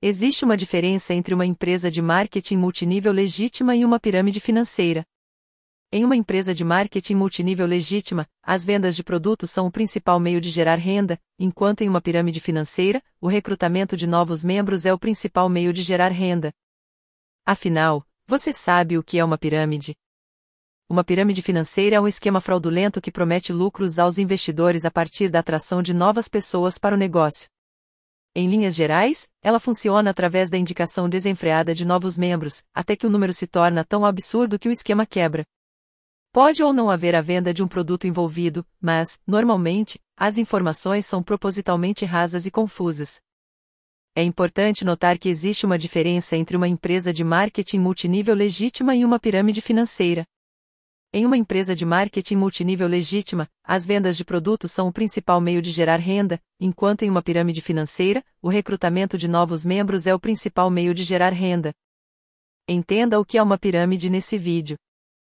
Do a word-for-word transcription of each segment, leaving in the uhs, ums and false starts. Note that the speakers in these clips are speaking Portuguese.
Existe uma diferença entre uma empresa de marketing multinível legítima e uma pirâmide financeira. Em uma empresa de marketing multinível legítima, as vendas de produtos são o principal meio de gerar renda, enquanto em uma pirâmide financeira, o recrutamento de novos membros é o principal meio de gerar renda. Afinal, você sabe o que é uma pirâmide? Uma pirâmide financeira é um esquema fraudulento que promete lucros aos investidores a partir da atração de novas pessoas para o negócio. Em linhas gerais, ela funciona através da indicação desenfreada de novos membros, até que o número se torna tão absurdo que o esquema quebra. Pode ou não haver a venda de um produto envolvido, mas, normalmente, as informações são propositalmente rasas e confusas. É importante notar que existe uma diferença entre uma empresa de marketing multinível legítima e uma pirâmide financeira. Em uma empresa de marketing multinível legítima, as vendas de produtos são o principal meio de gerar renda, enquanto em uma pirâmide financeira, o recrutamento de novos membros é o principal meio de gerar renda. Entenda o que é uma pirâmide nesse vídeo.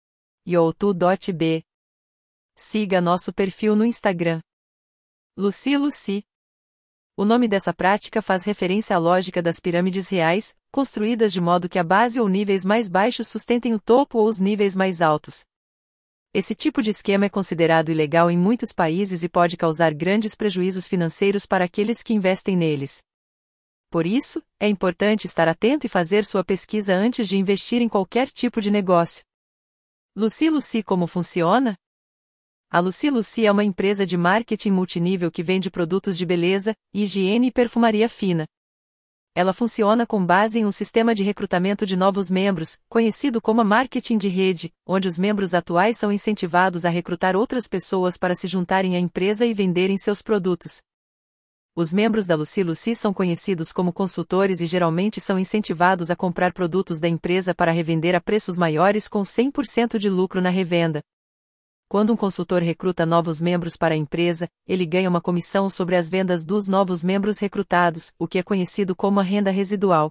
youtu.b. Siga nosso perfil no Instagram. Lucy Lucy. O nome dessa prática faz referência à lógica das pirâmides reais, construídas de modo que a base ou níveis mais baixos sustentem o topo ou os níveis mais altos. Esse tipo de esquema é considerado ilegal em muitos países e pode causar grandes prejuízos financeiros para aqueles que investem neles. Por isso, é importante estar atento e fazer sua pesquisa antes de investir em qualquer tipo de negócio. Lucy Lucy como funciona? A Lucy Lucy é uma empresa de marketing multinível que vende produtos de beleza, higiene e perfumaria fina. Ela funciona com base em um sistema de recrutamento de novos membros, conhecido como marketing de rede, onde os membros atuais são incentivados a recrutar outras pessoas para se juntarem à empresa e venderem seus produtos. Os membros da Lucy Lucy são conhecidos como consultores e geralmente são incentivados a comprar produtos da empresa para revender a preços maiores com cem por cento de lucro na revenda. Quando um consultor recruta novos membros para a empresa, ele ganha uma comissão sobre as vendas dos novos membros recrutados, o que é conhecido como a renda residual.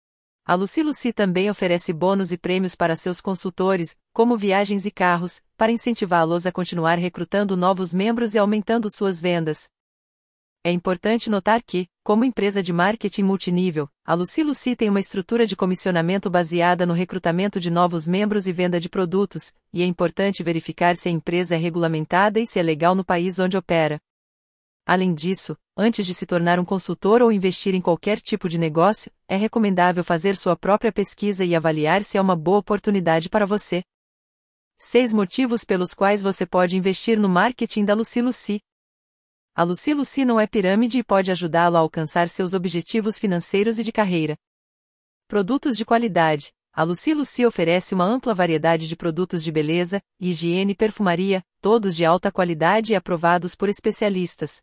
A Lucy Lucy também oferece bônus e prêmios para seus consultores, como viagens e carros, para incentivá-los a continuar recrutando novos membros e aumentando suas vendas. É importante notar que, como empresa de marketing multinível, a Lucy Lucy tem uma estrutura de comissionamento baseada no recrutamento de novos membros e venda de produtos, e é importante verificar se a empresa é regulamentada e se é legal no país onde opera. Além disso, antes de se tornar um consultor ou investir em qualquer tipo de negócio, é recomendável fazer sua própria pesquisa e avaliar se é uma boa oportunidade para você. Seis motivos pelos quais você pode investir no marketing da Lucy Lucy. A Lucy Lucy não é pirâmide e pode ajudá-lo a alcançar seus objetivos financeiros e de carreira. Produtos de qualidade. A Lucy Lucy oferece uma ampla variedade de produtos de beleza, higiene e perfumaria, todos de alta qualidade e aprovados por especialistas.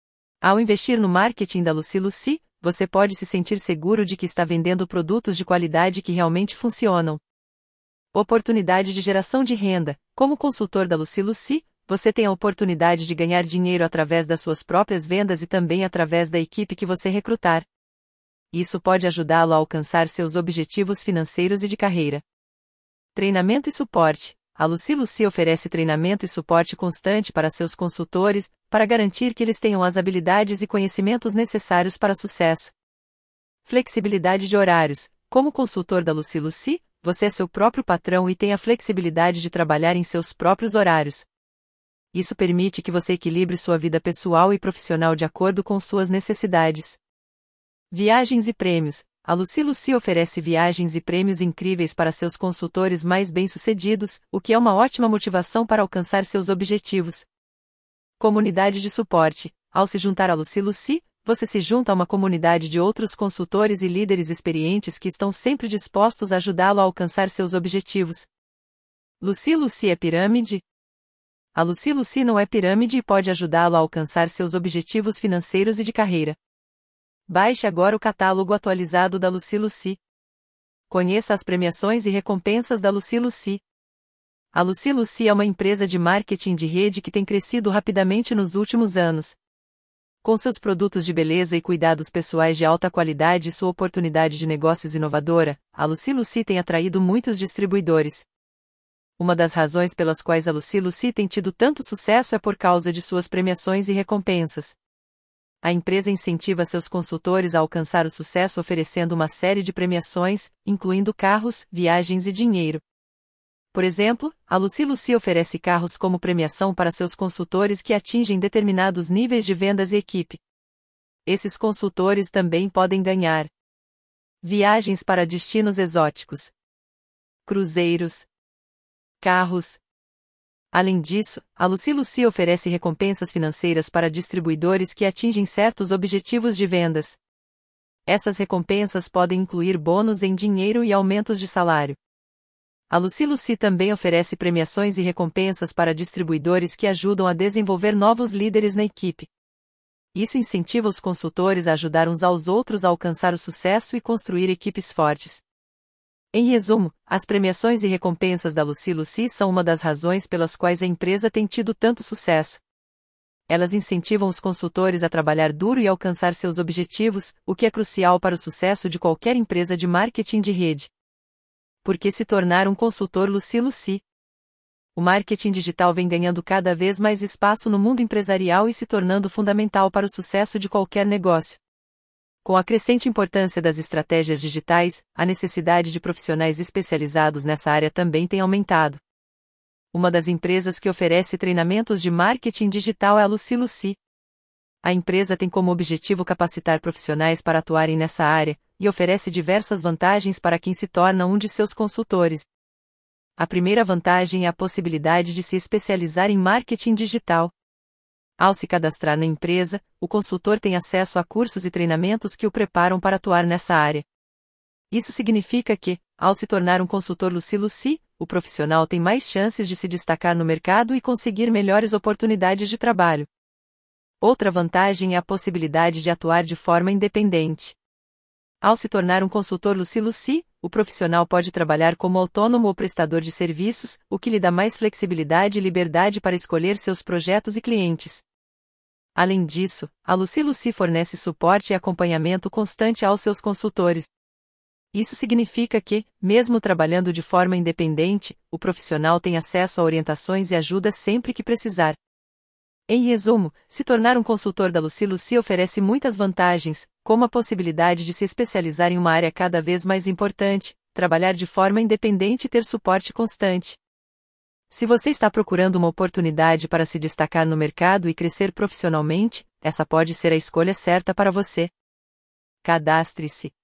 Ao investir no marketing da Lucy Lucy, você pode se sentir seguro de que está vendendo produtos de qualidade que realmente funcionam. Oportunidade de geração de renda. Como consultor da Lucy Lucy, você tem a oportunidade de ganhar dinheiro através das suas próprias vendas e também através da equipe que você recrutar. Isso pode ajudá-lo a alcançar seus objetivos financeiros e de carreira. Treinamento e suporte. A Lucy Lucy oferece treinamento e suporte constante para seus consultores, para garantir que eles tenham as habilidades e conhecimentos necessários para sucesso. Flexibilidade de horários. Como consultor da Lucy Lucy, você é seu próprio patrão e tem a flexibilidade de trabalhar em seus próprios horários. Isso permite que você equilibre sua vida pessoal e profissional de acordo com suas necessidades. Viagens e prêmios. A Lucy Lucy oferece viagens e prêmios incríveis para seus consultores mais bem-sucedidos, o que é uma ótima motivação para alcançar seus objetivos. Comunidade de suporte. Ao se juntar à Lucy Lucy, você se junta a uma comunidade de outros consultores e líderes experientes que estão sempre dispostos a ajudá-lo a alcançar seus objetivos. Lucy Lucy é pirâmide? A Lucy Lucy não é pirâmide e pode ajudá-lo a alcançar seus objetivos financeiros e de carreira. Baixe agora o catálogo atualizado da Lucy Lucy. Conheça as premiações e recompensas da Lucy Lucy. A Lucy Lucy é uma empresa de marketing de rede que tem crescido rapidamente nos últimos anos. Com seus produtos de beleza e cuidados pessoais de alta qualidade e sua oportunidade de negócios inovadora, a Lucy Lucy tem atraído muitos distribuidores. Uma das razões pelas quais a Lucy Lucy tem tido tanto sucesso é por causa de suas premiações e recompensas. A empresa incentiva seus consultores a alcançar o sucesso oferecendo uma série de premiações, incluindo carros, viagens e dinheiro. Por exemplo, a Lucy Lucy oferece carros como premiação para seus consultores que atingem determinados níveis de vendas e equipe. Esses consultores também podem ganhar viagens para destinos exóticos, cruzeiros, carros. Além disso, a Lucy Lucy oferece recompensas financeiras para distribuidores que atingem certos objetivos de vendas. Essas recompensas podem incluir bônus em dinheiro e aumentos de salário. A Lucy Lucy também oferece premiações e recompensas para distribuidores que ajudam a desenvolver novos líderes na equipe. Isso incentiva os consultores a ajudar uns aos outros a alcançar o sucesso e construir equipes fortes. Em resumo, as premiações e recompensas da Lucy Lucy são uma das razões pelas quais a empresa tem tido tanto sucesso. Elas incentivam os consultores a trabalhar duro e alcançar seus objetivos, o que é crucial para o sucesso de qualquer empresa de marketing de rede. Por que se tornar um consultor Lucy Lucy? O marketing digital vem ganhando cada vez mais espaço no mundo empresarial e se tornando fundamental para o sucesso de qualquer negócio. Com a crescente importância das estratégias digitais, a necessidade de profissionais especializados nessa área também tem aumentado. Uma das empresas que oferece treinamentos de marketing digital é a Lucy Lucy. A empresa tem como objetivo capacitar profissionais para atuarem nessa área, e oferece diversas vantagens para quem se torna um de seus consultores. A primeira vantagem é a possibilidade de se especializar em marketing digital. Ao se cadastrar na empresa, o consultor tem acesso a cursos e treinamentos que o preparam para atuar nessa área. Isso significa que, ao se tornar um consultor Lucy Lucy, o profissional tem mais chances de se destacar no mercado e conseguir melhores oportunidades de trabalho. Outra vantagem é a possibilidade de atuar de forma independente. Ao se tornar um consultor Lucy Lucy, o profissional pode trabalhar como autônomo ou prestador de serviços, o que lhe dá mais flexibilidade e liberdade para escolher seus projetos e clientes. Além disso, a Lucy Lucy fornece suporte e acompanhamento constante aos seus consultores. Isso significa que, mesmo trabalhando de forma independente, o profissional tem acesso a orientações e ajuda sempre que precisar. Em resumo, se tornar um consultor da Lucy Lucy oferece muitas vantagens, como a possibilidade de se especializar em uma área cada vez mais importante, trabalhar de forma independente e ter suporte constante. Se você está procurando uma oportunidade para se destacar no mercado e crescer profissionalmente, essa pode ser a escolha certa para você. Cadastre-se.